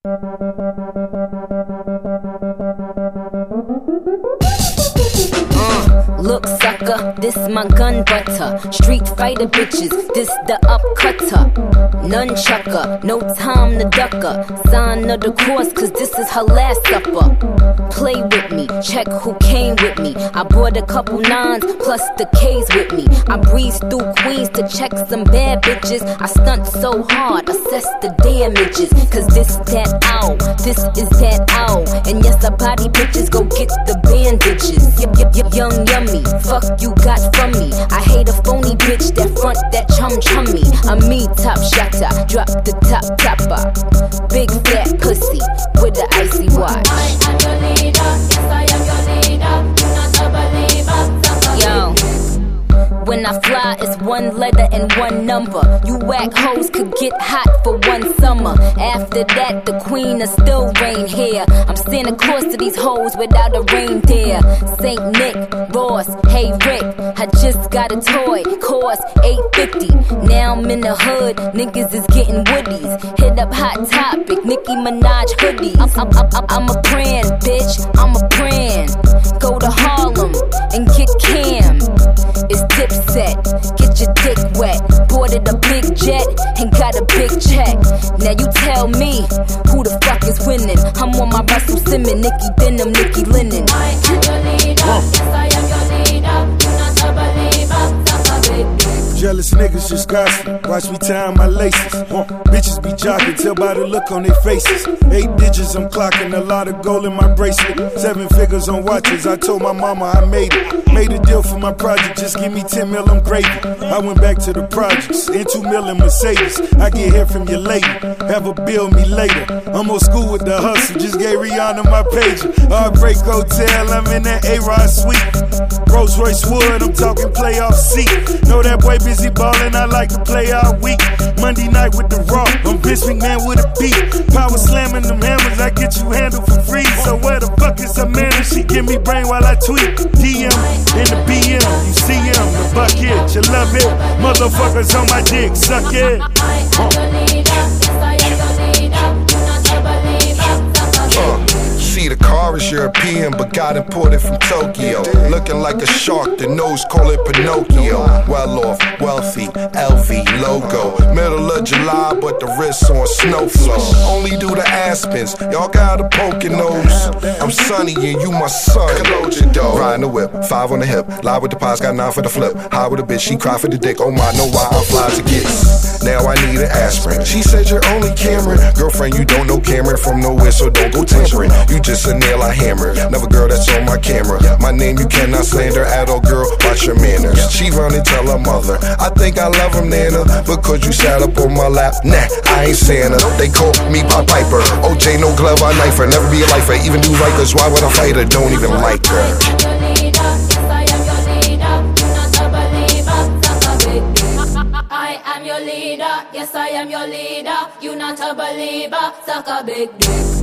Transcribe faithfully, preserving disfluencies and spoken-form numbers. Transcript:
Uh, look sucker, this my gun butter. Street fighter bitches, this the upcutter. Nunchucker, no time to ducker. Sign of the course, cause this is her last supper. Play with me, check who came with me. I brought a couple nines, plus the K's with me. I breeze through Queens to check some bad bitches. I stunt so hard, assess the damages. Cause this that ow, this is that ow. And yes, I body bitches, go get the bandages. Yep, yep, yep, young yummy, fuck you got from me. I hate a phony bitch that front that chum chummy. I'm me, top shotter, drop the top topper. Big fat pussy with the icy watch. I am your leader, yes I am your leader. You're not a believer, yo, when I fly, it's one letter and one number. You whack hoes could get hot for one summer. After that, the queen will still reign here. I'm Santa Claus to these hoes without a reindeer. Saint Nick, Ross, hey Rick, I just got a toy, cost eight fifty. Now I'm in the hood, niggas is getting woodies. Hit up Hot Topic, Nicki Minaj hoodies. I'm, I'm, I'm, I'm a brand, bitch, I'm a brand. Go to Harlem and get Cam. It's Dipset, get your dick wet. Boarded a big jet and got a big check. Now you tell me who the fuck is winning. I'm on my Russell Simmons, Nicki Denim, Nicki Linen. I am your leader, yes I am your leader. You're not a believer, suck a big dick. Jealous niggas just gossip, watch me tie my laces. Huh. Bitches be jocking, tell by the look on their faces. Eight digits I'm clocking, a lot of gold in my bracelet. Seven figures on watches, I told my mama I made it. Made a deal for my project, just give me ten mil, I'm gravy. I went back to the projects, and two mil in Mercedes. I get here from your lady, have her bill me later. I'm old school with the hustle, just gave Rihanna my pager. Heartbreak Hotel, I'm in that A-Rod suite. Rolls Royce Wood, I'm talking playoff seat. Know that boy busy ballin', I like to play all week. Monday night with the Raw, I'm Vince McMahon with a beat. Power slamming them hammers, I get you handled for free. So where the fuck is her man? She give me brain while I tweet. D M in the B M, you see him, the bucket, you love it. Motherfuckers on my dick, suck it. I am your leader, yes I am your leader. You're not a believer, suck a big dick. See, the car is European, but got imported from Tokyo. Looking like a shark, the nose call it Pinocchio. Well off, wealthy, L V logo. Middle of July, but the wrist on snow flow. Only do the Aspens, y'all got a poking nose. I'm Sunny and you my son. Riding the whip, five on the hip. Live with the pies, got nine for the flip. High with a bitch, she cry for the dick. Oh my, know why I'm fly to get. Now I need an aspirin. She said you're only Cameron. Girlfriend, you don't know Cameron from nowhere, so don't go tampering. You just a nail I hammer. Never girl that's on my camera. My name you cannot slander at all, girl. Watch your manners. She run and tell her mother, I think I love him, Nana, because you sat up on my lap. Nah, I ain't Santa. They call me Pop Piper. O J, no glove, I knife her. Never be a lifer, even do Rikers. Why would I fight her? Don't even like her. I am your leader, yes I am your leader. You're not a believer, suck a big dick. I am your leader, yes I am your leader. You're not a believer, suck a big dick.